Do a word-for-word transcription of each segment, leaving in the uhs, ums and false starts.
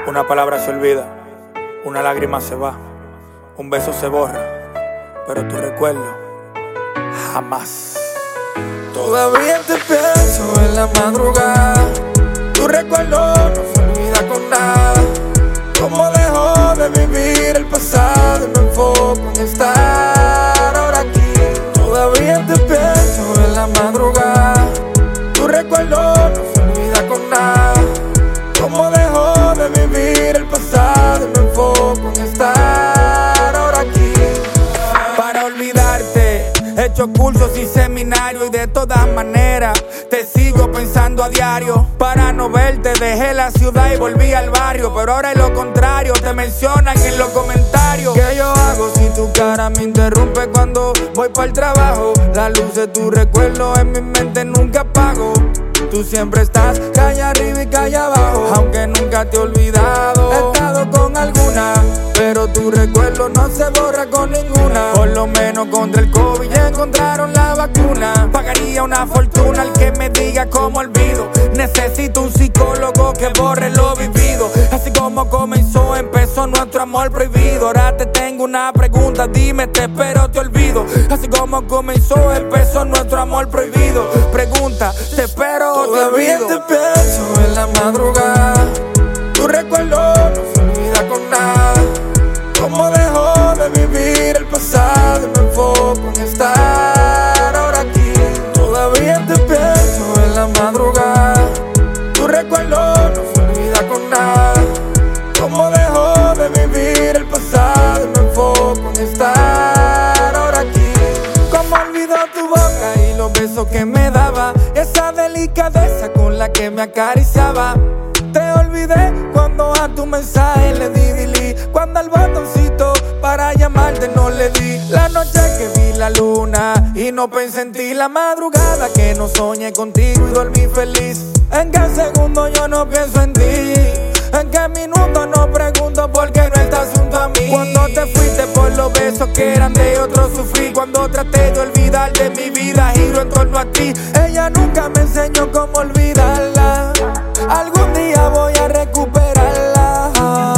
Una palabra se olvida, una lágrima se va, un beso se borra, pero tu recuerdo jamás. Todavía te pienso en la madrugada, tu recuerdo no se olvida con nada. Cómo dejó de vivir el pasado y me enfoco en estar ahora aquí. Todavía te pienso en la madrugada, tu recuerdo no se olvida con nada. Cómo dejó de vivir el pasado y me enfoco en estar ahora aquí. Para olvidarte, he hecho cursos y seminarios y de todas maneras te sigo pensando a diario. Para no verte dejé la ciudad y volví al barrio, pero ahora es lo contrario, te mencionan en los comentarios. ¿Qué yo hago si tu cara me interrumpe cuando voy para el trabajo? La luz de tu recuerdo en mi mente nunca apago. Tú siempre estás calle arriba y calle abajo, aunque nunca te he olvidado. He estado con alguna, pero tu recuerdo no se borra con ninguna. Por lo menos contra el COVID ya encontraron la vacuna. Pagaría una fortuna al que me diga cómo olvido. Necesito un psicólogo que borre lo vivido. Así como comenzó, empezó nuestro amor prohibido. Ahora te tengo una pregunta, dime, te espero, te olvido. Así como comenzó, empezó nuestro amor prohibido. Pregunta, te espero, te olvido. Todavía te pienso en la madrugada, tu recuerdo no se olvida con nada. Cómo dejó de vivir el pasado y me enfoco en estar ahora aquí. Todavía te pienso en la madrugada, tu recuerdo no se olvida con nada. Cómo dejó de vivir el pasado y me enfoco en estar ahora aquí. Cómo olvidó tu boca y los besos que me daba, esa delicadeza con la que me acariciaba. Te olvidé cuando a tu mensaje le di delete, cuando al botoncito para llamarte no le di. La noche que vi la luna y no pensé en ti, la madrugada que no soñé contigo y dormí feliz. En qué segundo yo no pienso en ti, en qué minuto no pregunto por qué no estás junto a mí. Cuando te fuiste por los besos que eran de otro sufrí, cuando traté de olvidar de mi vida giro en torno a ti. Ella nunca me enseñó cómo olvidarla, algún día voy a recuperarla.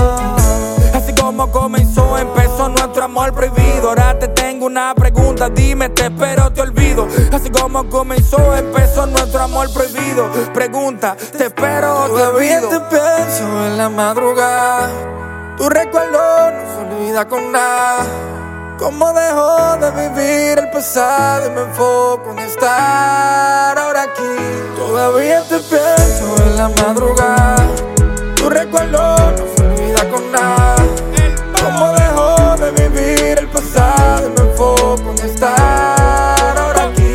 Así como comenzó, empezó nuestro amor prohibido. Ahora te tengo una pregunta, dime, te espero, te olvido. Así como comenzó, empezó nuestro amor prohibido. Pregunta, te espero, te Todavía olvido. te pienso en la madrugada, tu recuerdo no se olvida con nada. Cómo dejó de vivir el pasado y me enfoco en estar ahora aquí. Todavía te pienso en la madrugada, tu recuerdo no se olvida con nada. Cómo dejó de vivir el pasado y me enfoco en estar ahora aquí.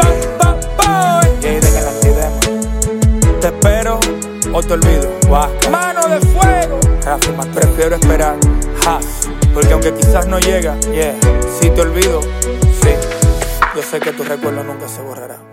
Jaden el antidemo. Te espero o te olvido. Huasca. Mano de fuego. Rafi, más prefiero esperar. Has. Porque aunque quizás no llega, yeah. Si te olvido, sí. Yo sé que tu recuerdo nunca se borrará.